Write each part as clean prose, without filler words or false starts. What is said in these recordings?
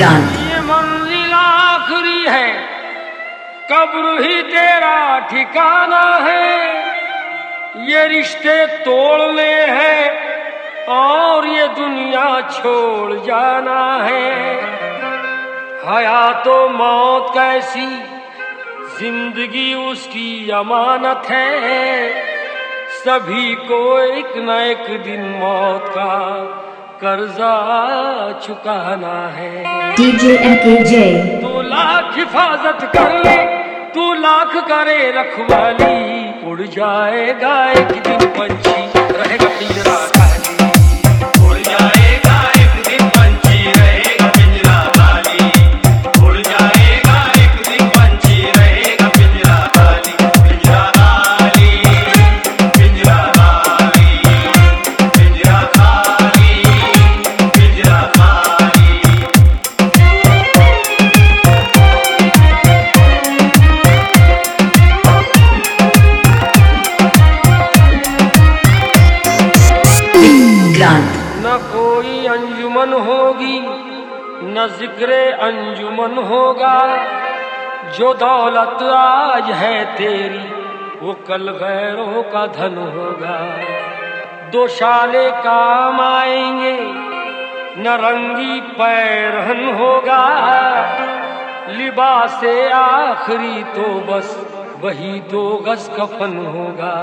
क्रांत। ये मंजिल आखिरी है, कब्र ही तेरा ठिकाना है। ये रिश्ते तोड़ने हैं और ये दुनिया छोड़ जाना है। हयात तो मौत कैसी, जिंदगी उसकी अमानत है। सभी को एक न एक दिन मौत का कर्जा चुकाना है। DJ MKJ। तू लाख हिफाजत कर ले, तू लाख करे रखवाली, उड़ जाएगा एक दिन पंछी, रहेगा पिंजरा खाली। उड़ जाएगा एक दिन पंछी, रहेगा पिंजरा खाली। उड़ जाएगा एक दिन पंछी, रहेगा पिंजरा खाली। पिंजरा खाली, पिंजरा खाली, पिंजरा खाली, पिंजरा खाली। क्रांत। न कोई अंजुमन होगी, न जिक्रे अंजुमन होगा। जो दौलत आज है तेरी, वो कल गैरों का धन होगा। दो शाले काम आएंगे, न रंगी पैरहन होगा। लिबास आखिरी तो बस वही 2 गज कफन होगा।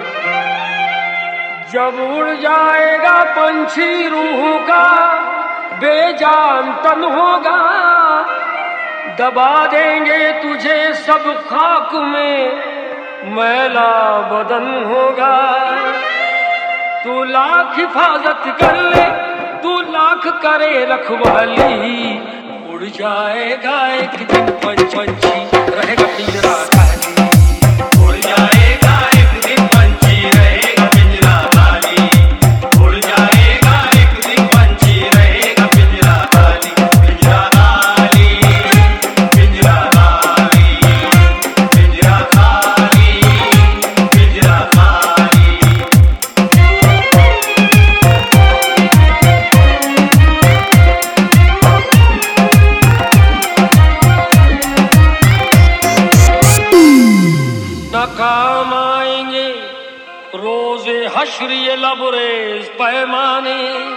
जब उड़ जाएगा पंछी रूह का बेजान तन होगा। दबा देंगे तुझे सब खाक में, मैला बदन होगा। तू लाख हिफाजत कर ले, तू लाख करे रखवाली, उड़ जाएगा एक दिन पंछी, रहेगा पिंजरा खाली। उड़ जाएगा एक दिन पंछी, रहेगा पिंजरा खाली। उड़ जाएगा एक दिन पंछी, रहेगा पिंजरा खाली। पिंजरा खाली, पिंजरा खाली, पिंजरा खाली, पिंजरा खाली। न काम आएंगे रोजे हश्र ये लबरेज पैमाने।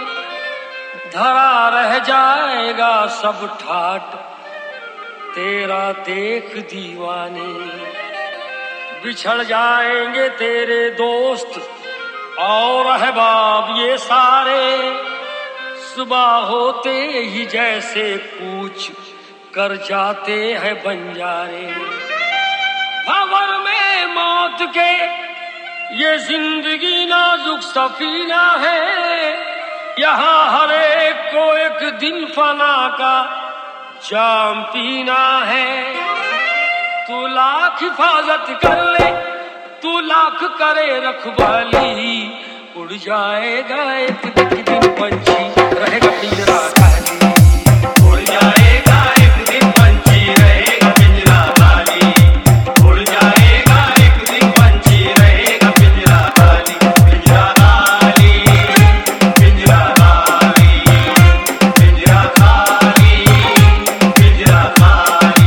धरा रह जाएगा सब ठाट, तेरा देख दीवाने। बिछड़ जाएंगे तेरे दोस्त और अहबाब ये सारे। सुबह होते ही जैसे कूच कर जाते हैं बंजारे। भंवर में मौत के ये जिंदगी नाजुक सफीना है। यहाँ हर एक को एक दिन फना का जाम पीना है। तू लाख हिफाजत कर ले, तू लाख करे रखवाली, उड़ जाएगा एक दिन पंछी, रहेगा पिंजरा खाली। उड़ जाएगा एक दिन पंछी, रहेगा पिंजरा खाली। उड़ जाएगा एक दिन पंछी, रहेगा पिंजरा खाली। पिंजरा खाली, पिंजरा खाली, पिंजरा खाली, पिंजरा खाली।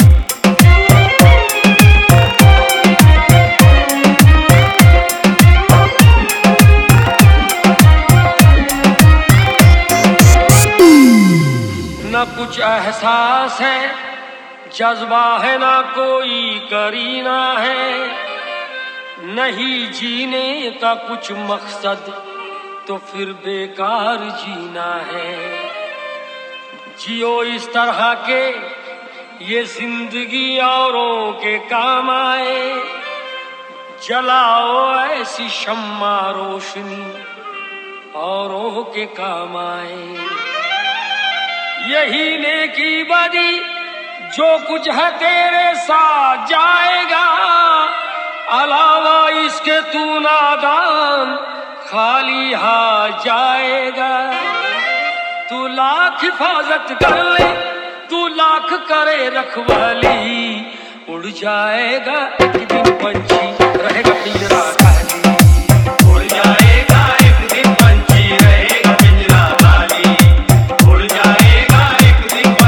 न कुछ एहसास है, जज्बा है, ना कोई करीना है। नहीं जीने का कुछ मकसद, तो फिर बेकार जीना है। जियो इस तरह के ये जिंदगी औरों के काम आए। जलाओ ऐसी शम्मा रोशनी, औरों के काम आए। यही नेकी बदी जो कुछ है तेरे साथ जाएगा। अलावा इसके तू नादान खाली हाथ जाएगा। तू लाख हिफाजत कर ले, तू लाख करे रखवाली, उड़ जाएगा एक दिन पंछी, रहेगा पिंजरा खाली। उड़ जाएगा एक दिन पंछी, रहेगा पिंजरा खाली। उड़ जाएगा एक दिन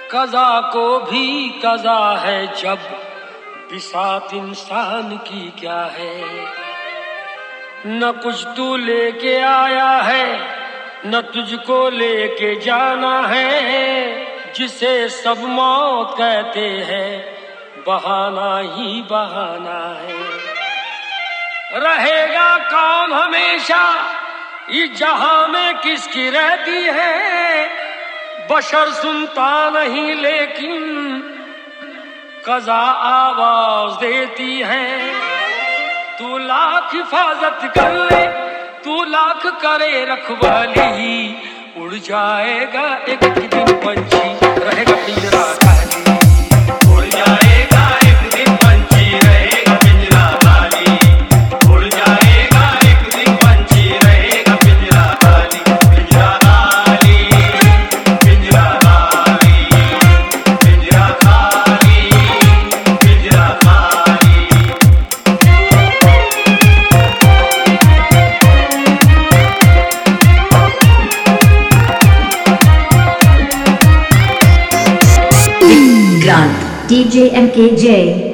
कज़ा को भी कज़ा है जब, बिसात इंसान की क्या है। न कुछ तू लेके आया है, न तुझको लेके जाना है। जिसे सब मौत कहते हैं, बहाना ही बहाना है। रहेगा कौन हमेशा इस जहां में किसकी रहती है। बशर सुनता नहीं लेकिन कज़ा आवाज देती है। तू लाख हिफाजत कर ले, तू लाख करे रखवाली, उड़ जाएगा एक दिन पंछी, रहेगा पिंजरा खाली। उड़ जाएगा एक दिन पंछी, रहेगा पिंजरा खाली। उड़ जाएगा एक दिन पंछी, रहेगा पिंजरा खाली। पिंजरा खाली, पिंजरा खाली, पिंजरा खाली, पिंजरा खाली। Grant DJ MKJ